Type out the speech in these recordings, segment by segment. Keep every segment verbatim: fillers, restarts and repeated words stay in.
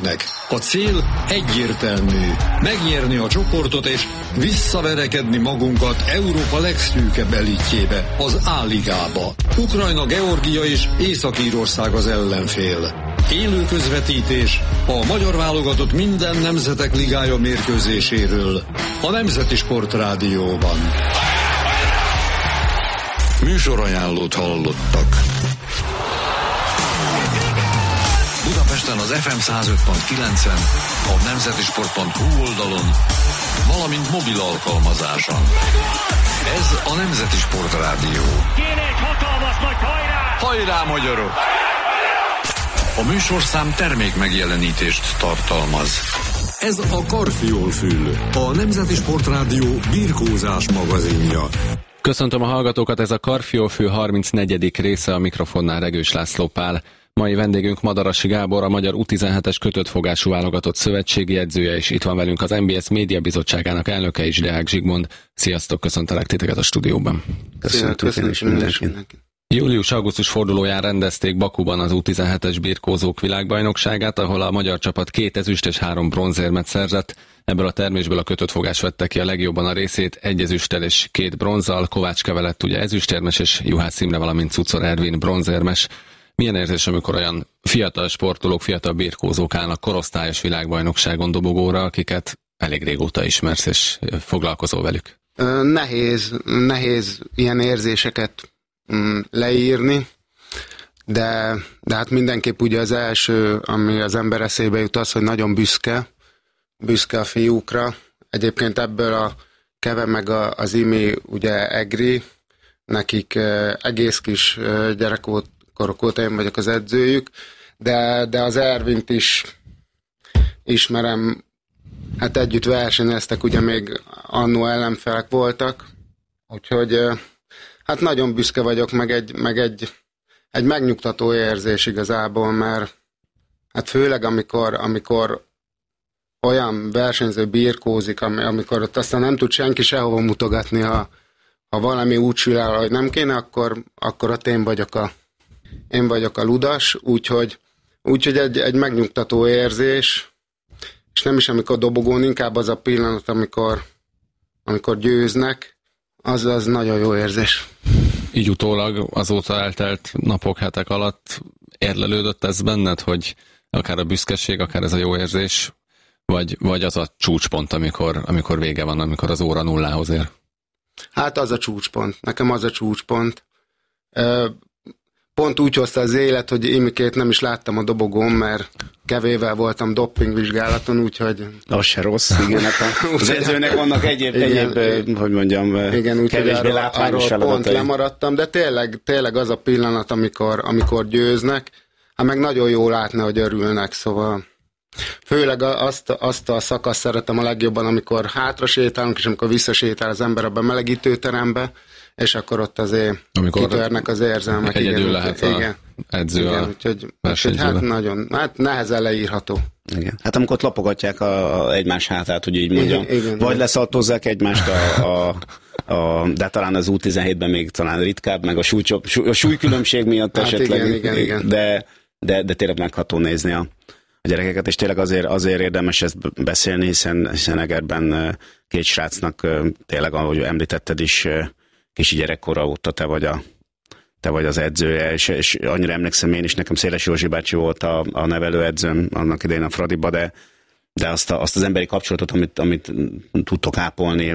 versenyzőknek. A cél egyértelmű, megnyerni a csoportot és visszaverekedni magunkat Európa legszűkebb elitjébe, az A-ligába. Ukrajna, Georgia és Észak-Írország az ellenfél. Élő közvetítés a magyar válogatott minden nemzetek ligája mérkőzéséről a Nemzeti Sportrádióban. Műsorajánlót hallottak. Budapesten az ef em száz öt pont kilencen, a nemzetisport pont hu oldalon, valamint mobil alkalmazáson. Ez a Nemzeti Sportrádió. Kéne egy hatalmas nagy hajrá! Hajrá, magyarok! A műsorszám termék megjelenítést tartalmaz. Ez a Karfiolfül, a Nemzeti Sportrádió birkózás magazinja. Köszöntöm a hallgatókat, ez a Karfiolfül harmincnegyedik része, a mikrofonnál Regős László Pál. Mai vendégünk Madarasi Gábor, a magyar U tizenhetes kötöttfogású válogatott szövetségi edzője, és itt van velünk az en bé es Média Bizottságának elnöke is, Deák Zsigmond. Sziasztok, köszöntelek titeket a stúdióban. Köszönöm, köszönöm mindenkinek. Július-augusztus fordulóján rendezték Bakuban az U tizenhetes birkózók világbajnokságát, ahol a magyar csapat két ezüst és három bronzérmet szerzett. Ebből a termésből a kötöttfogás vette ki a legjobban a részét, egy ezüsttel és két bronzzal. Kovács Keve lett ugye ezüstérmes, és Juhász Imre, valamint Cucor Ervin bronzérmes. Milyen érzés, amikor olyan fiatal sportolók, fiatal birkózók állnak korosztályos világbajnokságon dobogóra, akiket elég régóta ismersz és foglalkozol velük? Nehéz, nehéz ilyen érzéseket leírni, de, de hát mindenképp ugye az első, ami az ember eszébe jut, az, hogy nagyon büszke, büszke a fiúkra. Egyébként ebből a Keve meg a, az Imi, ugye Egri, nekik egész kis gyerekkorok óta én vagyok az edzőjük, de, de az Ervint is ismerem, hát együtt versenyeztek, ugye még annó ellenfelek voltak, úgyhogy hát nagyon büszke vagyok, meg egy, meg egy, egy megnyugtató érzés igazából, mert hát főleg amikor, amikor olyan versenyző birkózik, amikor ott aztán nem tud senki sehova mutogatni, ha, ha valami úgy sül el, hogy nem kéne, akkor, akkor ott én vagyok a, én vagyok a ludas, úgyhogy, úgyhogy egy, egy megnyugtató érzés, és nem is amikor dobogón, inkább az a pillanat, amikor, amikor győznek, az, az nagyon jó érzés. Így utólag azóta eltelt napok, hetek alatt érlelődött ez benned, hogy akár a büszkeség, akár ez a jó érzés, vagy, vagy az a csúcspont, amikor, amikor vége van, amikor az óra nullához ér? Hát az a csúcspont. Nekem az a csúcspont. Pont úgy hozta az élet, hogy Imikét nem is láttam a dobogón, mert Kevével voltam doppingvizsgálaton, úgyhogy... Az se rossz, igen. Az edzőnek vannak egyéb, egyéb igen, hogy mondjam, igen, kevésbé látványos feladatai. Pont lemaradtam, de tényleg, tényleg az a pillanat, amikor, amikor győznek, hát meg nagyon jó látni, hogy örülnek, szóval... Főleg azt, azt a szakaszt szeretem a legjobban, amikor hátra sétálunk, és amikor visszasétál az ember a bemelegítőterembe, és akkor ott azért amikor kitörnek az érzelmek. Egyedül igen, lehet igen, a igen, edző igen, a úgyhogy, úgyhogy hát nagyon, hát nehezen leírható. Igen. Hát amikor ott lapogatják a, a egymás hátát, hogy így mondjam, igen, igen, vagy leszaltozzák egymást a, a, a, de talán az U tizenhétben még talán ritkább, meg a, súly, a súlykülönbség miatt hát esetleg, igen, igen, igen. De, de, de tényleg megható nézni a a gyerekeket, és tényleg azért, azért érdemes ezt beszélni, hiszen, hiszen Egerben két srácnak tényleg, ahogy említetted is, kicsi gyerekkora óta te vagy, a, te vagy az edzője, és, és annyira emlékszem én is, nekem Széles Józsi bácsi volt a, a nevelőedzőm annak idején a Fradiba, de, de azt, a, azt az emberi kapcsolatot, amit, amit tudtok ápolni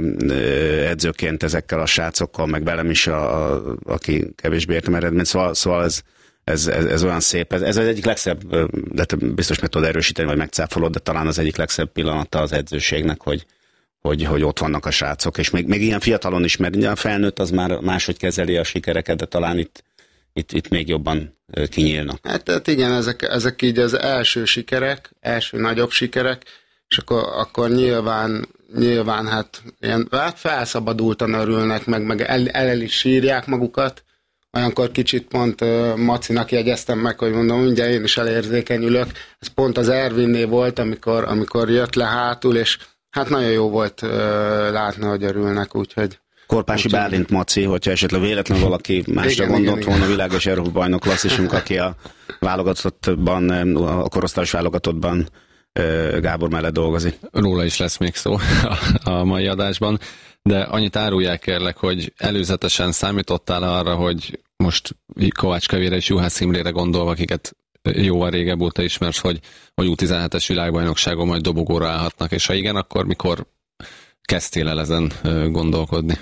edzőként ezekkel a srácokkal, meg velem is, a, a, aki kevésbé értem eredményt, szóval, szóval ez Ez, ez, ez olyan szép, ez, ez az egyik legszebb, de biztos meg tudod erősíteni, vagy megcáfolod, de talán az egyik legszebb pillanata az edzőségnek, hogy, hogy, hogy ott vannak a srácok, és még, még ilyen fiatalon is, mert a felnőtt az már máshogy kezeli a sikereket, de talán itt, itt, itt még jobban kinyílnak. Hát, hát igen, ezek, ezek így az első sikerek, első nagyobb sikerek, és akkor, akkor nyilván, nyilván hát ilyen, hát felszabadultan örülnek, meg, meg el, el is sírják magukat. Olyankor kicsit pont uh, Macinak jegyeztem meg, hogy mondom, mindjárt én is elérzékenyülök. Ez pont az Ervinnél volt, amikor, amikor jött le hátul, és hát nagyon jó volt uh, látni, hogy örülnek, úgyhogy... Korpási úgy, Bálint Maci, hogyha esetleg véletlenül valaki másra igen, gondolt igen, volna, igen. Világos Európa bajnok klasszisunk, aki a válogatottban, a korosztályos válogatottban Gábor mellett dolgozik. Róla is lesz még szó a mai adásban, de annyit árulják kérlek, hogy előzetesen számítottál arra, hogy most Kovács Kevére és Juhász Imrére gondolva, akiket jóval régebb óta ismersz, hogy, hogy U tizenhetes világbajnokságon majd dobogóra állhatnak, és ha igen, akkor mikor kezdtél el ezen gondolkodni?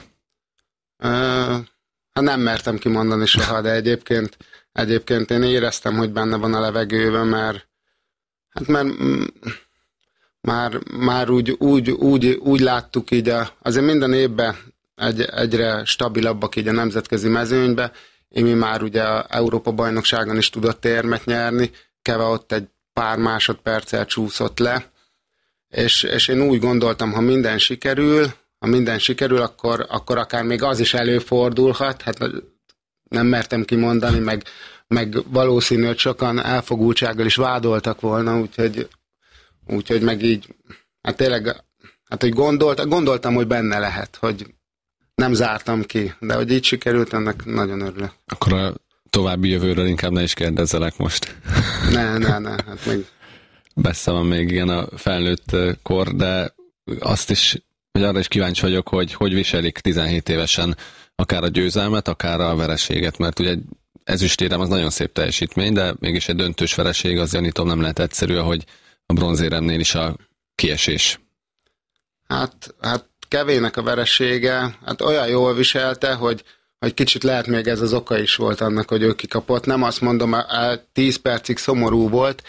Uh, hát nem mertem kimondani soha, de egyébként, egyébként én éreztem, hogy benne van a levegőben, mert hát mert már, már úgy, úgy, úgy, úgy láttuk így, a, azért minden évben egy, egyre stabilabbak így a nemzetközi mezőnybe. Imi már ugye a Európa-bajnokságon is tudott érmet nyerni, Keve ott egy pár másodperccel csúszott le, és, és én úgy gondoltam, ha minden sikerül, ha minden sikerül, akkor, akkor akár még az is előfordulhat, hát nem mertem kimondani, meg, meg valószínű, hogy sokan elfogultsággal is vádoltak volna, úgyhogy, úgyhogy meg így, hát tényleg, hát hogy gondolt, gondoltam, hogy benne lehet, hogy nem zártam ki, de hogy így sikerült, ennek nagyon örülök. Akkor a további jövőről inkább ne is kérdezzelek most. Ne, ne, ne, hát még... Messze van még igen a felnőtt kor, de azt is, hogy arra is kíváncsi vagyok, hogy hogy viselik tizenhét évesen akár a győzelmet, akár a vereséget, mert ugye ezüstérem az nagyon szép teljesítmény, de mégis egy döntős vereség, az gyanítom nem lehet egyszerű, ahogy a bronzéremnél is a kiesés. Hát, hát Kevének a veresége, hát olyan jól viselte, hogy, hogy kicsit lehet még ez az oka is volt annak, hogy ő kikapott. Nem azt mondom, tíz percig szomorú volt,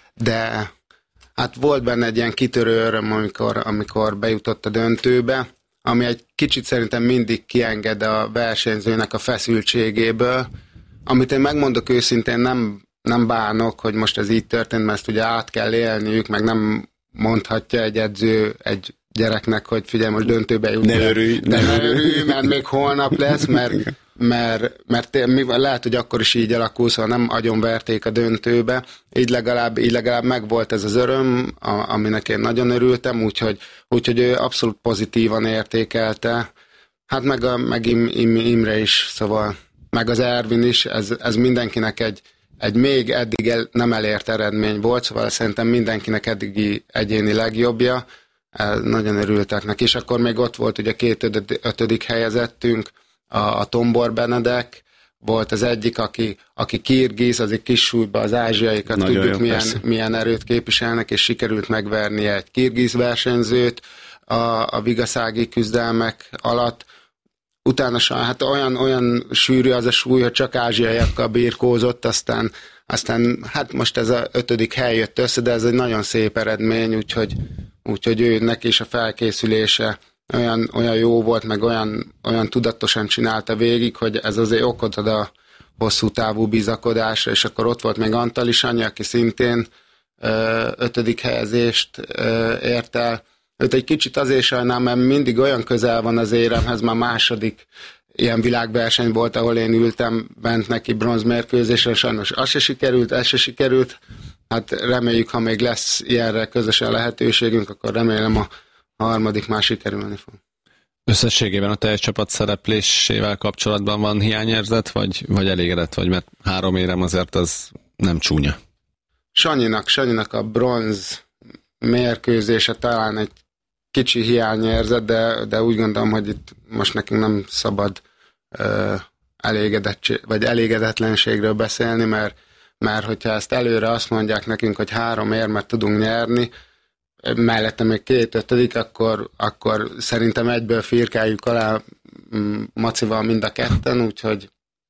de hát volt benne egy ilyen kitörő öröm, amikor, amikor bejutott a döntőbe, ami egy kicsit szerintem mindig kienged a versenyzőnek a feszültségéből, amit én megmondok őszintén, nem, nem bánok, hogy most ez így történt, mert ezt ugye át kell élniük, meg nem mondhatja egy edző egy gyereknek, hogy figyelj, most döntőbe jutni. Ne örülj, ne, ne örülj, mert még holnap lesz, mert, mert, mert mi, lehet, hogy akkor is így alakul, szóval nem agyonverték a döntőbe. Így legalább, így legalább megvolt ez az öröm, a, aminek én nagyon örültem, úgyhogy, úgyhogy ő abszolút pozitívan értékelte. Hát meg, a, meg Im, Im, Imre is, szóval meg az Ervin is, ez, ez mindenkinek egy, egy még eddig el, nem elért eredmény volt, szóval szerintem mindenkinek eddigi egyéni legjobbja. Nagyon örültek neki, és akkor még ott volt ugye két ötödik helyezettünk, a, a Tombor Benedek, volt az egyik, aki, aki kirgiz, az egy kis súlyban az ázsiaikat, nagyon tudjuk jó, milyen, milyen erőt képviselnek, és sikerült megverni egy kirgiz versenyzőt a, a vigaszági küzdelmek alatt. Utána hát olyan, olyan sűrű az a súly, hogy csak ázsiaiakkal birkózott, aztán, aztán hát most ez a ötödik hely jött össze, de ez egy nagyon szép eredmény, úgyhogy Úgyhogy ő neki is a felkészülése olyan, olyan jó volt, meg olyan, olyan tudatosan csinálta végig, hogy ez azért okot ad a hosszú távú bizakodásra, és akkor ott volt még Antal is annyi, aki szintén ö, ötödik helyezést ö, ért el. Őt egy kicsit azért sajnálom, mert mindig olyan közel van az éremhez, már második ilyen világverseny volt, ahol én ültem bent neki bronzmérkőzésre, sajnos az se sikerült, ez se sikerült. Hát reméljük, ha még lesz ilyenre közösen lehetőségünk, akkor remélem a harmadik már sikerülni fog. Összességében a teljes csapat szereplésével kapcsolatban van hiányérzet, vagy, vagy elégedett vagy, mert három érem azért az nem csúnya. Sanyinak, Sanyinak a bronz mérkőzése talán egy kicsi hiányérzet, de, de úgy gondolom, hogy itt most nekünk nem szabad uh, elégedettség, vagy elégedetlenségről beszélni, mert mert hogyha ezt előre azt mondják nekünk, hogy három érmet tudunk nyerni, mellette még két ötödik, akkor, akkor szerintem egyből firkáljuk alá Macival mind a ketten, úgyhogy,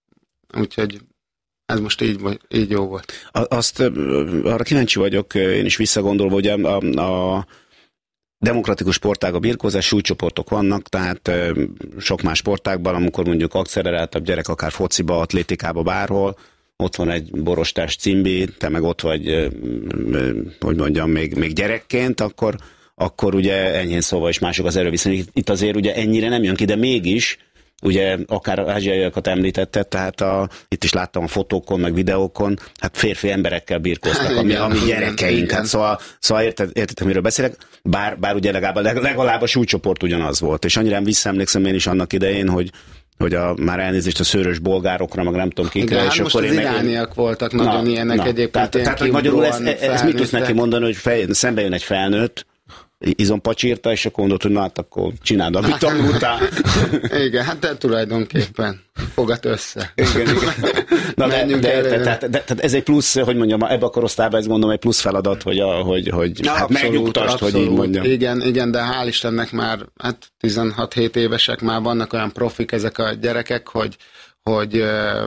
úgyhogy ez most így, így jó volt. Azt arra kíváncsi vagyok, én is visszagondolva, hogy a, a, a demokratikus sportág a birkózás, súlycsoportok vannak, tehát sok más sportágban, amikor mondjuk akceleráltabb gyerek, akár fociba, atlétikába, bárhol, ott van egy borostás cimbi, te meg ott vagy, hogy mondjam, még, még gyerekként, akkor, akkor ugye enyhén szóval is mások az erőviszony. Itt azért ugye ennyire nem jön ki, de mégis, ugye akár ázsiaiakat említetted, tehát a, itt is láttam a fotókon, meg videókon, hát férfi emberekkel birkóztak, ami, ami gyerekeink. Hát szóval, szóval érted, érted, miről beszélek? Bár, bár ugye legalább, legalább a súlycsoport ugyanaz volt. És annyira visszaemlékszem én is annak idején, hogy hogy a, már elnézést a szőrös bolgárokra, meg nem tudom kikre. Hát most az irániak voltak nagyon na, ilyenek na, egyébként. Tehát, tehát hogy magyarul ez, ez mit tudsz neki mondani, hogy fej, szembe jön egy felnőtt, izompacsírta, és akkor mondod, hogy na hát akkor csináld, amit tanultál. Igen, hát de tulajdonképpen fogad össze. Igen, igen. Na de, de, de, de, de, de, de ez egy plusz, hogy mondjam, ebbe a korosztályban ezt gondolom egy plusz feladat, hogy, a, hogy, hogy na, hát megnyugtasd, hogy így mondjam. Igen, igen, de hál' Istennek már hát tizenhat-hét évesek már vannak olyan profik ezek a gyerekek, hogy, hogy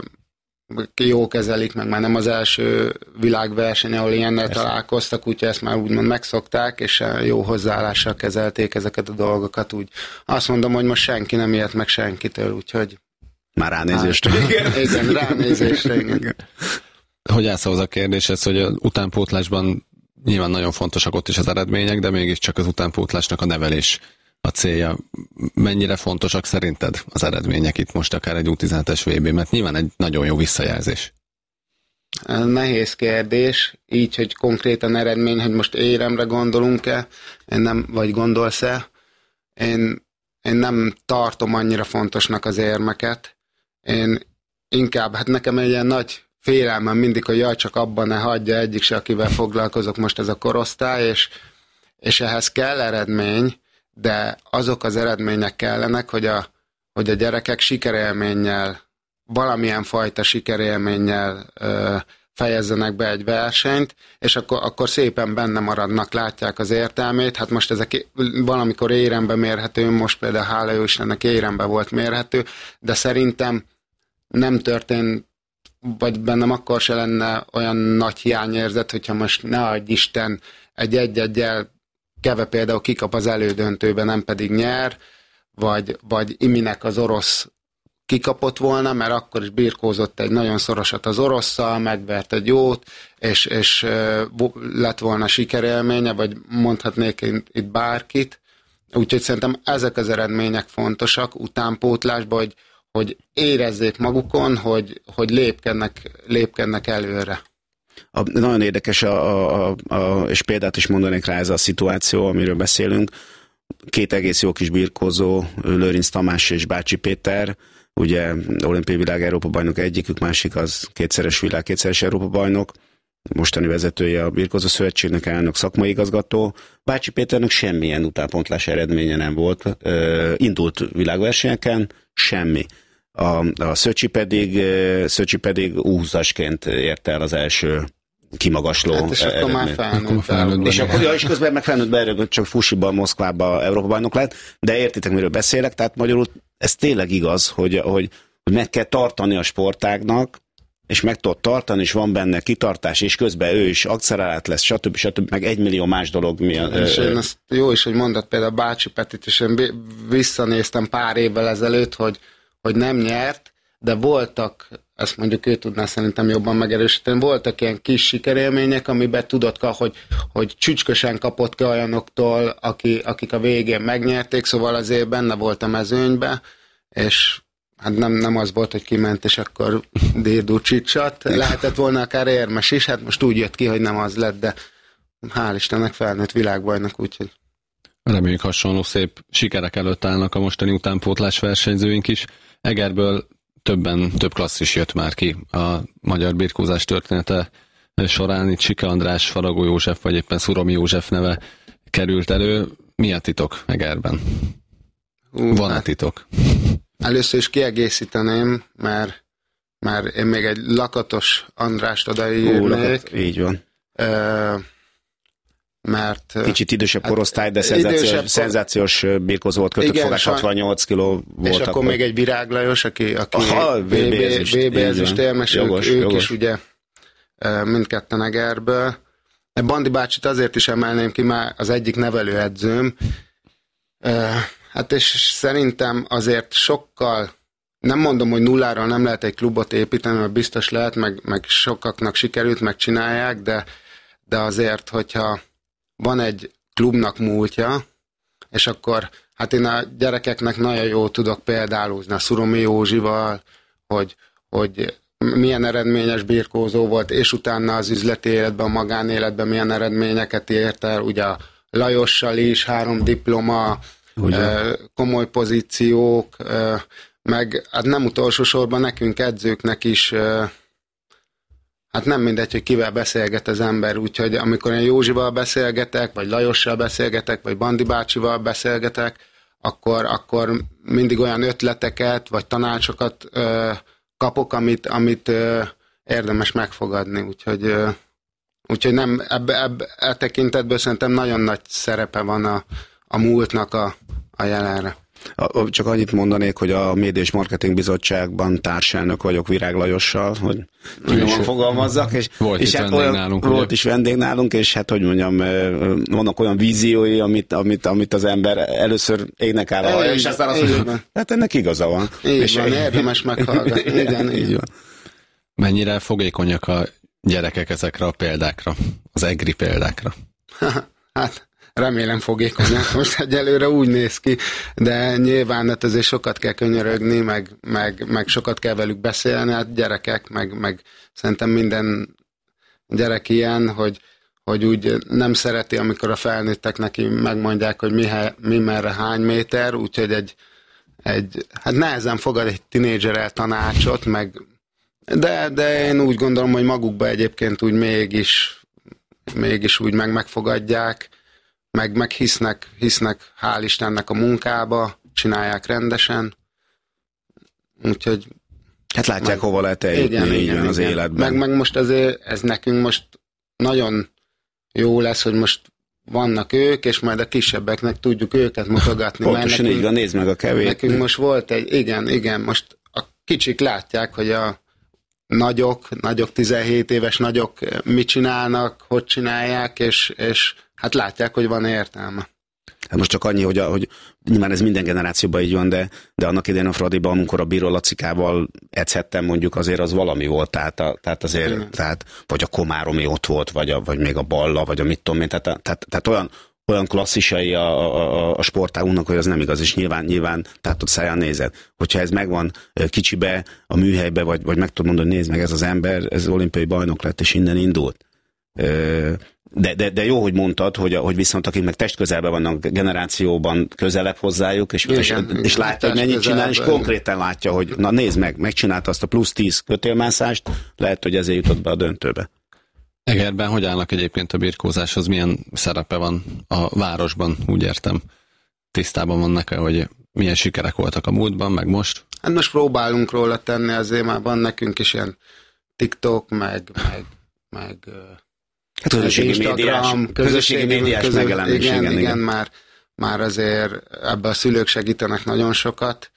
jó kezelik, meg már nem az első világverseny, ahol ilyennel Persze. találkoztak, úgyhogy ezt már úgymond megszokták, és jó hozzáállással kezelték ezeket a dolgokat. Úgy azt mondom, hogy most senki nem ilyet meg senkitől, úgyhogy... Már ránézésre. Igen, igen, ránézésre, igen. Hogy állsz ahhoz a kérdéshez, hogy az utánpótlásban nyilván nagyon fontosak ott is az eredmények, de mégiscsak az utánpótlásnak a nevelés a célja. Mennyire fontosak szerinted az eredmények itt most akár egy U tizenhetes vé bé, mert nyilván egy nagyon jó visszajelzés. Nehéz kérdés, így, hogy konkrétan eredmény, hogy most éremre gondolunk-e, én nem, vagy gondolsz-e. Én, én nem tartom annyira fontosnak az érmeket. Én inkább, hát nekem egy ilyen nagy félelmem mindig, hogy jaj, csak abban ne hagyja egyik se, akivel foglalkozok most ez a korosztály, és, és ehhez kell eredmény, de azok az eredmények kellenek, hogy a, hogy a gyerekek sikerélménnyel, valamilyen fajta sikerélménnyel ö, fejezzenek be egy versenyt, és akkor, akkor szépen benne maradnak, látják az értelmét. Hát most ezek valamikor érembe mérhető, most például hála jó Istennek érembe volt mérhető, de szerintem nem történt, vagy bennem akkor se lenne olyan nagy hiányérzet, hogyha most ne adj Isten egy egy-egyel Keve például kikap az elődöntőben, nem pedig nyer, vagy, vagy Iminek az orosz kikapott volna, mert akkor is birkózott egy nagyon szorosat az orosszal, megvert egy jót, és, és lett volna sikerélménye, vagy mondhatnék itt bárkit. Úgyhogy szerintem ezek az eredmények fontosak utánpótlásban, hogy, hogy érezzék magukon, hogy, hogy lépkednek, lépkednek előre. A, nagyon érdekes, a, a, a, és példát is mondanék rá ez a szituáció, amiről beszélünk. Két egész jó kis birkózó, Lőrinc Tamás és Bácsi Péter, ugye olimpiai világ Európa-bajnok egyikük, másik az kétszeres világ, kétszeres Európa-bajnok, mostani vezetője a Birkózó Szövetségnek, elnök szakmai igazgató. Bácsi Péternek semmilyen utánpótlás eredménye nem volt. Uh, indult világversenyeken, semmi. A, a Szöcsi pedig, Szöcsi pedig úszásként érte el az első kimagasló hát és akkor már felnőtt. felnőtt és akkor ja, és közben meg felnőtt be, csak Fusiba, Moszkvába Európa-bajnok lett, de értitek, miről beszélek, tehát magyarul ez tényleg igaz, hogy, hogy, hogy meg kell tartani a sportágnak, és meg tudod tartani, és van benne kitartás, és közben ő is akcelerát lesz, stb. stb. Meg egymillió más dolog. Mi a, és én ezt jó is, hogy mondtad például Bácsi Petit, és én visszanéztem pár évvel ezelőtt, hogy, hogy nem nyert, de voltak, ezt mondjuk ő tudná szerintem jobban megerősíteni, voltak ilyen kis sikerélmények, amiben tudod, hogy, hogy csücskösen kapott ki olyanoktól, aki, akik a végén megnyerték, szóval azért benne volt a mezőnybe, és hát nem, nem az volt, hogy kiment, és akkor dérdú csicsat. Lehetett volna akár érmes is, hát most úgy jött ki, hogy nem az lett, de hál' Istennek felnőtt világbajnok, úgyhogy. Reméljük hasonló szép sikerek előtt állnak a mostani utánpótlás versenyzőink is. Egerből többen, több klasszis jött már ki a magyar birkózás története során. Itt Sike András, Faragó József, vagy éppen Szuromi József neve került elő. Mi a titok Egerben? Uh, Van a titok? Először is kiegészíteném, mert, mert én még egy Lakatos Andrást odaírnék. Így van. Uh, mert... Kicsit idősebb korosztály, de szenzációs, idősebb szenzációs birkózó volt, kötött fogás, hatvannyolc kiló volt. És akkor még egy Virág Lajos, aki, aki vé bé ezüst érmes, ők, ők is ugye mindketten Egerből. Bandi bácsit azért is emelném ki, már az egyik nevelőedzőm. Hát és szerintem azért sokkal, nem mondom, hogy nulláról nem lehet egy klubot építeni, mert biztos lehet, meg, meg sokaknak sikerült, megcsinálják, de, de azért, hogyha van egy klubnak múltja, és akkor hát én a gyerekeknek nagyon jól tudok példálózni a Szuromi Józsival, hogy, hogy milyen eredményes birkózó volt, és utána az üzleti életben, a magánéletben milyen eredményeket ért el, ugye a Lajossal is, három diploma, Ugye. komoly pozíciók, meg hát nem utolsó sorban nekünk edzőknek is, hát nem mindegy, hogy kivel beszélget az ember, úgyhogy amikor én Józsival beszélgetek, vagy Lajossal beszélgetek, vagy Bandi bácsival beszélgetek, akkor, akkor mindig olyan ötleteket, vagy tanácsokat ö, kapok, amit, amit ö, érdemes megfogadni, úgyhogy, ö, úgyhogy nem, ebbe, ebbe, e tekintetből szerintem nagyon nagy szerepe van a, a múltnak a, a jelenre. Csak annyit mondanék, hogy a Média és Marketing Bizottságban társelnök vagyok Virág Lajossal, hogy jól fogalmazzak, és, volt és hát olyan, nálunk, volt ugye? is vendég nálunk, és hát hogy mondjam, vannak olyan víziói, amit, amit, amit az ember először égnek áll a és aztán azt mondja, hát ennek igaza van. Így és van, érdemes meghallgatni. Igen, így van. Mennyire fogékonyak a gyerekek ezekre a példákra, az egri példákra? Hát remélem fogékonyak, most egyelőre úgy néz ki, de nyilván hát azért sokat kell könyörögni, meg, meg, meg sokat kell velük beszélni, hát gyerekek, meg, meg szerintem minden gyerek ilyen, hogy, hogy úgy nem szereti, amikor a felnőttek neki megmondják, hogy mi, mi merre hány méter, úgyhogy egy, egy hát nehezen fogad egy tinédzser el tanácsot, meg, de, de én úgy gondolom, hogy magukba egyébként úgy mégis, mégis úgy meg megfogadják, meg, meg hisznek, hisznek, hál' Istennek a munkába, csinálják rendesen, úgyhogy... Hát látják, meg, hova lehet eljutni így van az igen. életben. Meg, meg most azért ez nekünk most nagyon jó lesz, hogy most vannak ők, és majd a kisebbeknek tudjuk őket mutogatni. Pontosan így van, nézd meg a kevét. Nekünk most volt egy, igen, igen, most a kicsik látják, hogy a nagyok, nagyok, tizenhét éves nagyok mit csinálnak, hogy csinálják, és, és hát látják, hogy van értelme. Hát most csak annyi, hogy, a, hogy nyilván ez minden generációban így van, de, de annak idején a Fradiban, amikor a Bíró Lacikával edzhettem, mondjuk azért az valami volt, tehát, a, tehát azért, mm. tehát, vagy a Komáromi ott volt, vagy, a, vagy még a Balla, vagy a mit tudom én, tehát, tehát, tehát olyan, olyan klasszisai a, a, a sportágunknak, hogy az nem igaz, és nyilván, nyilván tehát ott száján nézed. Hogyha ez megvan kicsibe, a műhelybe, vagy, vagy meg tudod mondani, nézd meg, ez az ember, ez olimpiai bajnok lett, és innen indult. De, de, de jó, hogy mondtad, hogy, hogy viszont akik meg testközelben vannak generációban közelebb hozzájuk, és, igen, és, igen, és látja, hogy mennyit csinál, és konkrétan látja, hogy na nézd meg, megcsinálta azt a plusz tíz kötélmászást, lehet, hogy ezért jutott be a döntőbe. Egerben hogy állnak egyébként a birkózáshoz, milyen szerepe van a városban, úgy értem? Tisztában vannak-e, hogy milyen sikerek voltak a múltban, meg most? Hát most próbálunk róla tenni, azért már van nekünk is ilyen TikTok, meg, meg, meg hát közösségi Instagram, médiás, közösségi médiás közös, megjelenés. Igen, igen, igen, igen. Már, már azért ebbe a szülők segítenek nagyon sokat,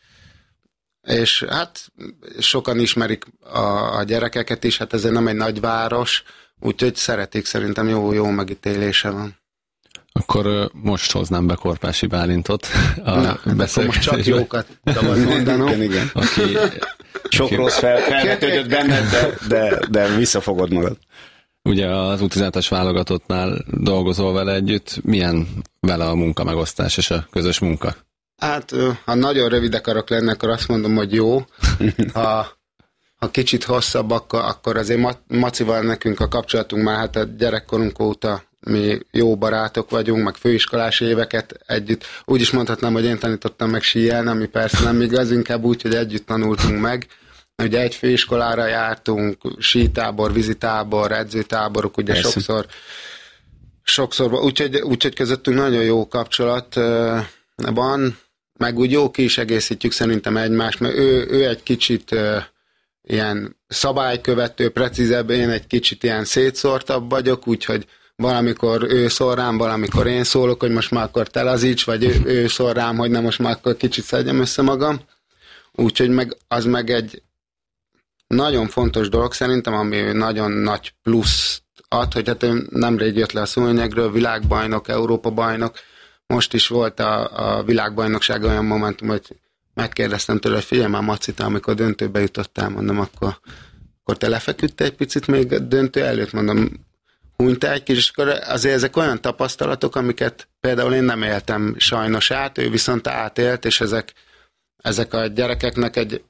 és hát sokan ismerik a, a gyerekeket is, hát ezért nem egy nagyváros, úgyhogy szeretik, szerintem jó, jó megítélése van. Akkor most hoznám be Korpási Bálintot a Na, akkor most csak jókat szabad mondanom. Igen, igen. Aki, Sok aki... rossz fel, felvetődött benned, de, de, de visszafogod magad. Ugye az U tizenhetes válogatottnál dolgozol vele együtt, milyen vele a munkamegosztás és a közös munka? Hát, ha nagyon rövid akarok lenni, akkor azt mondom, hogy jó. Ha, ha kicsit hosszabb, akkor, akkor azért Macival nekünk a kapcsolatunk már hát a gyerekkorunk óta mi jó barátok vagyunk, meg főiskolás éveket együtt. Úgy is mondhatnám, hogy én tanítottam meg síelni, ami persze nem igaz, inkább úgy, hogy együtt tanultunk meg. Ugye egy főiskolára jártunk, sítábor, vízitábor, edzőtáborok, ugye persze. sokszor, sokszor, úgyhogy, úgyhogy közöttünk nagyon jó kapcsolat van, meg úgy jó ki is egészítjük szerintem egymást, mert ő, ő egy kicsit ilyen szabálykövető, precízebb, én egy kicsit ilyen szétszórtabb vagyok, úgyhogy valamikor ő szól rám, valamikor én szólok, hogy most már akkor te lazíts, vagy ő, ő szól rám, hogy nem most már akkor kicsit szedjem össze magam. Úgyhogy meg, az meg egy nagyon fontos dolog szerintem, ami nagyon nagy plusz ad, hogy hát ő nemrég jött le a szúnyegről, világbajnok, Európa-bajnok, most is volt a, a világbajnokság olyan momentum, hogy megkérdeztem tőle, hogy figyelj már Maci, te amikor döntőbe jutottál, mondom, akkor, akkor te lefeküdte egy picit még a döntő előtt, mondom, hunytál egy kis, és akkor azért ezek olyan tapasztalatok, amiket például én nem éltem sajnos át, ő viszont átélt, és ezek, ezek a gyerekeknek egy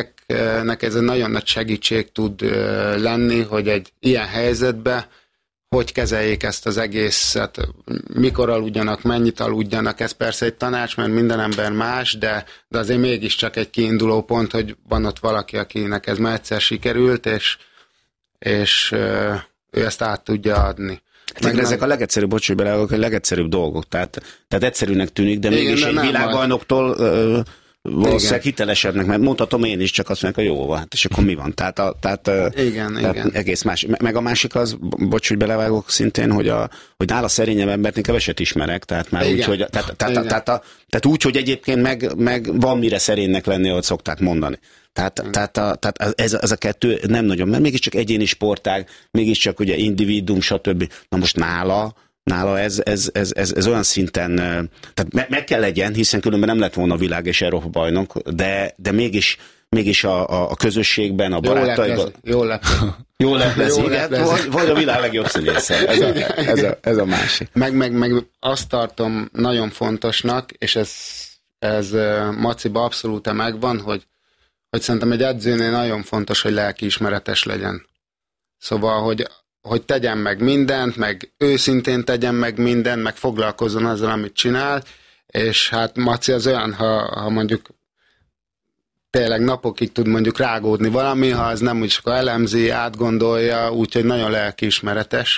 gyerekeknek ez egy nagyon nagy segítség tud lenni, hogy egy ilyen helyzetben hogy kezeljék ezt az egészet, mikor aludjanak, mennyit aludjanak, ez persze egy tanács, mert minden ember más, de, de azért mégiscsak egy kiinduló pont, hogy van ott valaki, akinek ez már egyszer sikerült, és, és ő ezt át tudja adni. Meg meg ezek a legegyszerűbb, bocs, hogy beleállok, a legegyszerűbb dolgok, tehát, tehát egyszerűnek tűnik, de mégis igen, de egy világbajnoktól ö, valószínűleg hitelesebbnek, mert mondhatom én is, csak azt mondják, hogy jó van, hát és akkor mi van? Tehát, a, tehát, igen, tehát igen. Egész más. Meg a másik az, bocs, hogy belevágok szintén, hogy, a, hogy nála szerényebb embert én keveset ismerek, tehát már úgy, hogy, tehát, tehát, tehát, a, tehát úgy, hogy egyébként meg, meg van mire szerénynek lenni, ahogy szokták mondani. Tehát, tehát, a, tehát ez, ez a kettő nem nagyon, mert mégiscsak egyéni sportág, mégiscsak ugye individuum, stb. Na most nála, nála ez, ez, ez, ez, ez olyan szinten, tehát me, meg kell legyen, hiszen különben nem lett volna a világ és Európa bajnok, de, de mégis, mégis a, a, a közösségben, a barátaiban. Jól lett. Jól lett lesz, igen, vagy, vagy a világ legjobb színésze. Ez a, ez, a, ez a másik. Meg, meg, meg azt tartom nagyon fontosnak, és ez, ez Maciba abszolút megvan, hogy hogy szerintem egy edzőnél nagyon fontos, hogy lelkiismeretes legyen. Szóval, hogy, hogy tegyen meg mindent, meg őszintén tegyen meg mindent, meg foglalkozzon azzal, amit csinál, és hát Maci az olyan, ha, ha mondjuk tényleg napokig tud mondjuk rágódni valami, ha az nem úgy csak elemzi, átgondolja, úgyhogy nagyon lelkiismeretes.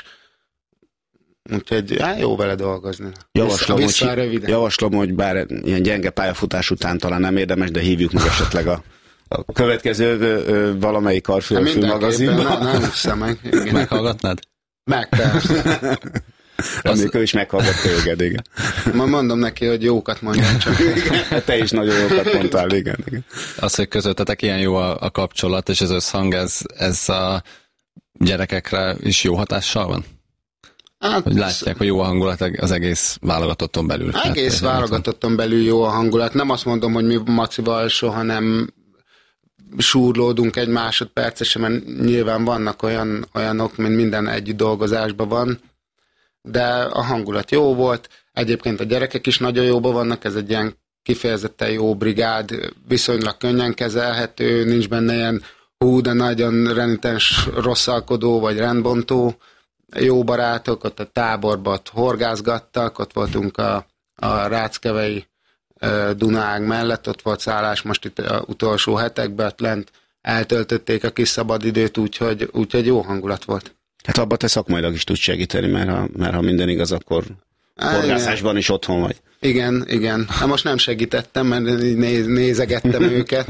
Úgyhogy hát jó vele dolgozni. Javaslom, hogy, javaslom, hogy bár ilyen gyenge pályafutás után talán nem érdemes, de hívjuk meg esetleg a a következő ö, valamelyik karfilmfilm magazinban. Nem, nem hiszem meg. Igen. Meghallgatnád? Meg, persze. Amikor is meghallgat téged, igen. Ma mondom neki, hogy jókat mondjam csak. Igen, te is nagyon jókat mondtál, igen. igen. Az, hogy közöttetek ilyen jó a, a kapcsolat, és az összhang, ez, ez a gyerekekre is jó hatással van? Hát, hogy látják, hogy jó a hangulat az egész válogatotton belül. Egész válogatotton belül jó a hangulat. Nem azt mondom, hogy mi Macival soha nem súrlódunk egy másodpercesen, mert nyilván vannak olyan, olyanok, mint minden együtt dolgozásban van, de a hangulat jó volt, egyébként a gyerekek is nagyon jóban vannak, ez egy ilyen kifejezetten jó brigád, viszonylag könnyen kezelhető, nincs benne ilyen hú, de nagyon renitens rosszalkodó vagy rendbontó, jó barátok, ott a táborban ott horgászgattak, ott voltunk a, a Ráckevei Dunaág mellett, ott volt szállás most itt az utolsó hetekben, ott lent eltöltötték a kis szabadidőt, úgyhogy, úgyhogy jó hangulat volt. Hát abban te szakmailag is tudsz segíteni, mert ha, mert ha minden igaz, akkor horgászásban is otthon vagy. Igen, igen. Hát most nem segítettem, mert néz, nézegettem őket.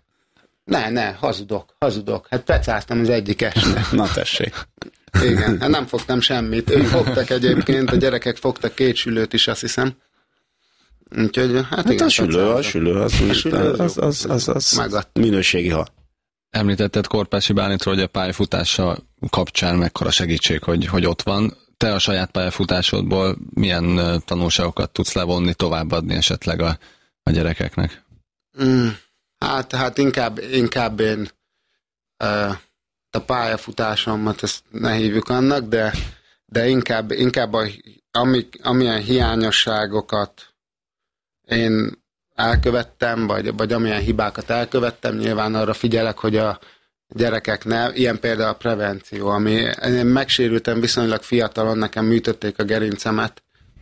Ne, ne, hazudok, hazudok. Hát pecáztam az egyik este. Na tessék. Igen, hát nem fogtam semmit. Ők fogtak egyébként, a gyerekek fogtak két sülőt is, azt hiszem. Úgyhogy, hát, hát igen, a sülő, a sülő, az, a sülő az, az, az, az, az, az minőségi hal. Említetted Korpási Bálintról, hogy a pályafutása kapcsán mekkora segítség, hogy, hogy ott van. Te a saját pályafutásodból milyen tanulságokat tudsz levonni, továbbadni esetleg a, a gyerekeknek? Mm, hát, hát inkább, inkább én uh, a pályafutásomat, ezt ne hívjuk annak, de, de inkább, inkább a, ami, amilyen hiányosságokat én elkövettem, vagy, vagy amilyen hibákat elkövettem, nyilván arra figyelek, hogy a gyerekek ne, ilyen például a prevenció, ami én megsérültem viszonylag fiatalon, nekem műtötték a gerincemet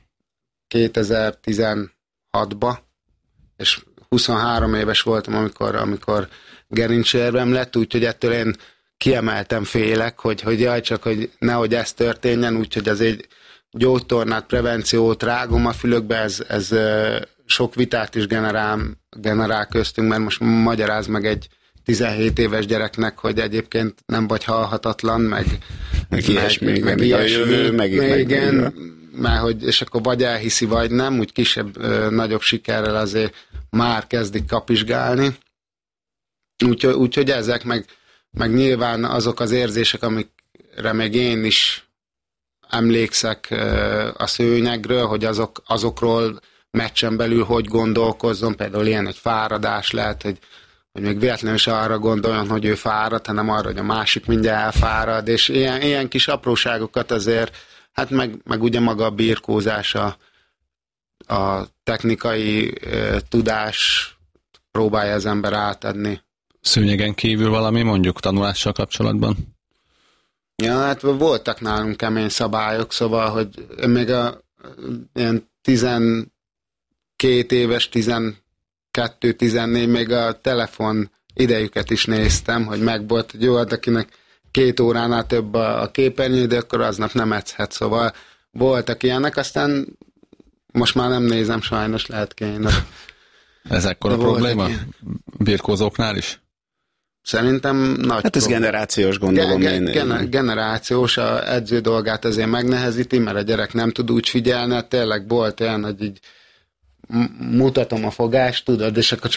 kétezer-tizenhatba, és huszonhárom éves voltam, amikor, amikor gerincsérvem lett, úgyhogy ettől én kiemeltem félek, hogy, hogy jaj, csak hogy nehogy ez történjen, úgyhogy az egy gyógytornát, prevenciót rágom a fülökbe, ez, ez sok vitát is generál, generál köztünk, mert most magyaráz meg egy tizenhét éves gyereknek, hogy egyébként nem vagy halhatatlan, meg meg ilyesmi, meg ilyesmi, meg igen, mert hogy, és akkor vagy elhiszi, vagy nem, úgy kisebb, nagyobb sikerrel azért már kezdik kapizsgálni. Úgyhogy, úgyhogy ezek, meg, meg nyilván azok az érzések, amikre még én is emlékszek a szőnyegről, hogy azok, azokról meccsen belül hogy gondolkozzon, például ilyen egy fáradás lehet, hogy, hogy még véletlenül se arra gondoljon, hogy ő fárad, hanem arra, hogy a másik mindjárt elfárad, és ilyen, ilyen kis apróságokat azért, hát meg, meg ugye maga a birkózás, a, a technikai e, tudás próbálja az ember átadni. Szőnyegen kívül valami, mondjuk tanulással kapcsolatban? Ja, hát voltak nálunk kemény szabályok, szóval, hogy még a ilyen tizenkét éves, tizenkettő tizennégy még a telefon idejüket is néztem, hogy megvolt, hogy jó, akinek két óránál több a, a képernyő, de akkor aznap nem edzhet, szóval voltak ilyenek, aztán most már nem nézem, sajnos lehet kéne. Ez ekkora probléma? Birkózóknál is? Szerintem nagy Hát ez probléma. Generációs, gondolom Ge- én. gen- generációs, a edző dolgát azért megnehezíti, mert a gyerek nem tud úgy figyelni, hát tényleg volt olyan, hogy így mutatom a fogást, tudod, és akkor csak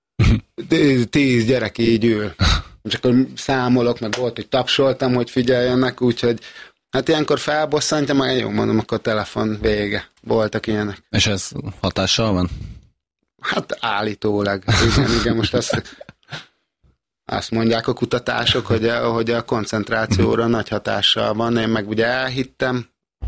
tíz gyerek így ül. És akkor számolok, meg volt, hogy tapsoltam, hogy figyeljenek, úgyhogy hát ilyenkor felbosszantja, meg jó, mondom, akkor a telefon vége. Voltak ilyenek. És ez hatással van? Hát állítólag. Igen, igen, most azt, azt mondják a kutatások, hogy a, hogy a koncentrációra nagy hatással van. Én meg ugye elhittem,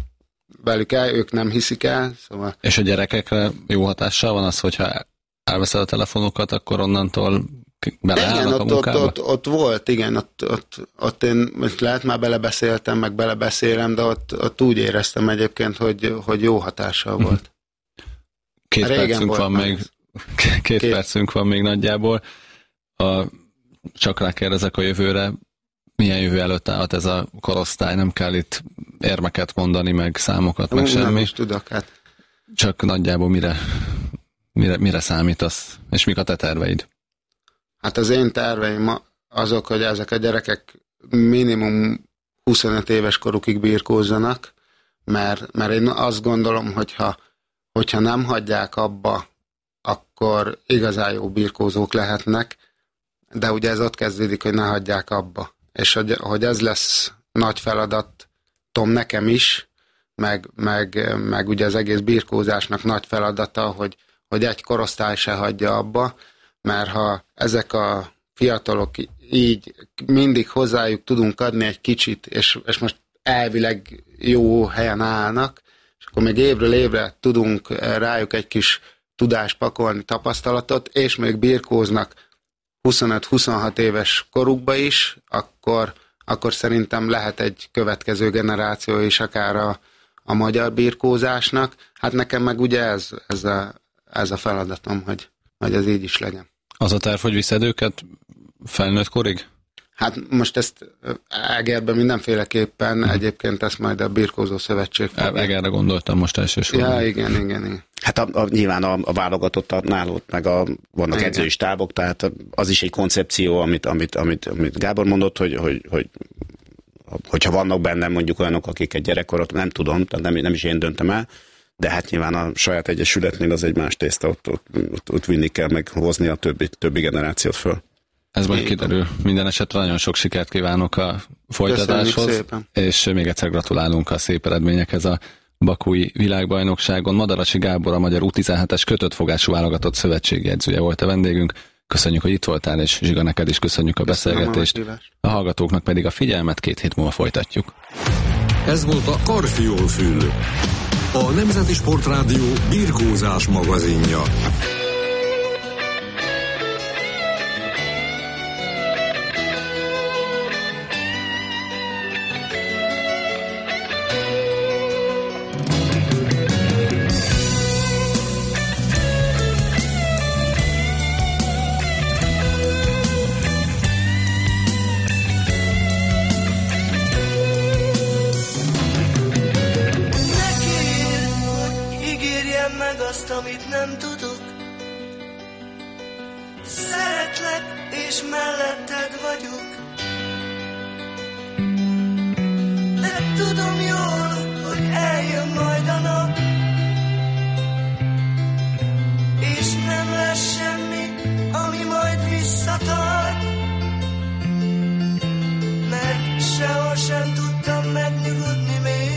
velük el, ők nem hiszik el. Szóval... És a gyerekekre jó hatással van az, hogyha elveszed a telefonokat, akkor onnantól beleállnak a munkába? Ott, ott, ott volt, igen, ott, ott, ott én lehet már belebeszéltem, meg belebeszélem, de ott, ott úgy éreztem egyébként, hogy, hogy jó hatással volt. Két Régen percünk van még, két, két percünk van még nagyjából. A, csak rákérdezek a jövőre, milyen jövő előtt állhat ez a korosztály, nem kell itt érmeket mondani, meg számokat, meg Ú, semmi. Nem is tudok, hát. Csak nagyjából mire, mire, mire számítasz, és mik a te terveid? Hát az én terveim azok, hogy ezek a gyerekek minimum huszonöt éves korukig birkózzanak, mert, mert én azt gondolom, hogyha, hogyha nem hagyják abba, akkor igazán jó birkózók lehetnek, de ugye ez ott kezdődik, hogy ne hagyják abba. És hogy, hogy ez lesz nagy feladatom nekem is, meg, meg, meg ugye az egész birkózásnak nagy feladata, hogy, hogy egy korosztály se hagyja abba, mert ha ezek a fiatalok így mindig hozzájuk tudunk adni egy kicsit, és, és most elvileg jó helyen állnak, és akkor még évről évre tudunk rájuk egy kis tudást pakolni, tapasztalatot, és még birkóznak huszonöt-huszonhat éves korukba is, akkor, akkor szerintem lehet egy következő generáció is akár a, a magyar birkózásnak. Hát nekem meg ugye ez, ez, a, ez a feladatom, hogy, hogy ez így is legyen. Az a terv, hogy viszed őket felnőtt korig? Hát most ezt Egerben mindenféleképpen, mm. egyébként ezt majd a Birkózó Szövetség fogja. Egerre gondoltam most elsősorban. Ja, igen, igen, igen. Hát a, a, nyilván a, a válogatott a, náluk, meg a, vannak igen. edzői stábok, tehát az is egy koncepció, amit, amit, amit, amit Gábor mondott, hogy, hogy, hogy hogyha vannak benne mondjuk olyanok, akik egy gyerekkorot, nem tudom, tehát nem, nem is én döntöm el, de hát nyilván a saját egyesületnél az egy más tészta, ott, ott, ott, ott vinni kell meg hozni a többi, többi generációt föl. Ez majd kiderül. Minden esetre nagyon sok sikert kívánok a folytatáshoz, és még egyszer gratulálunk a szép eredményekhez a bakui világbajnokságon. Madarasi Gábor, a magyar U tizenhetes kötöttfogású válogatott szövetségi edzője volt a vendégünk. Köszönjük, hogy itt voltál, és Zsiga, neked is köszönjük a beszélgetést. A hallgatóknak pedig a figyelmet, két hét múlva folytatjuk. Ez volt a Karfiol-fül, a Nemzeti Sportrádió birkózás magazinja. Amit nem tudok, szeretlek, és melletted vagyok. De tudom jól, hogy eljön majd a nap, és nem lesz semmi, ami majd visszatart. Mert sehol sem tudtam megnyugodni még.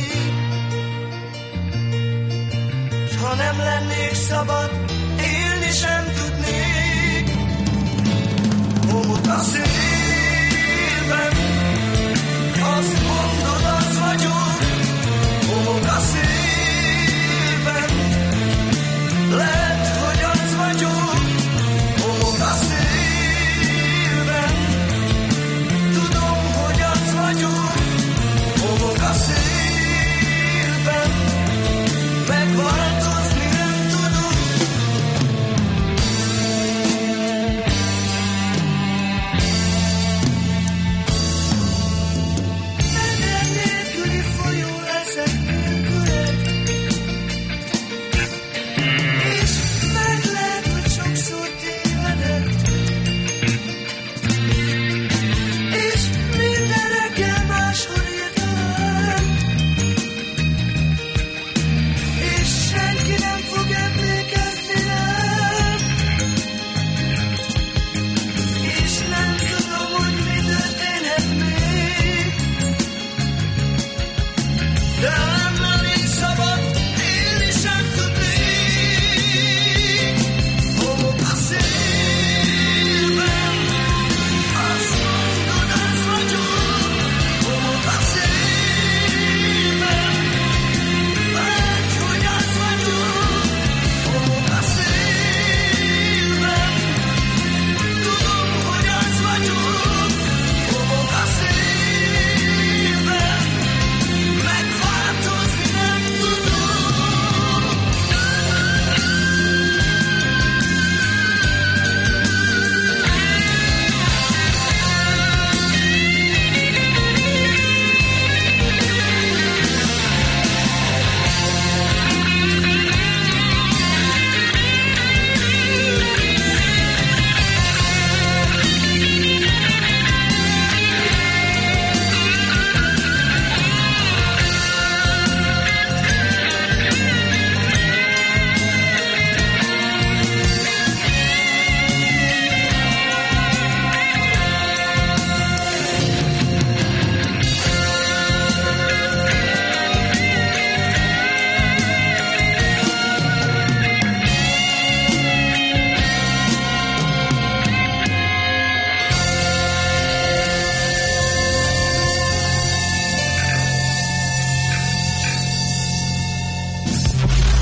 Ha nem lennék szabad, élni sem tudnék. Ó,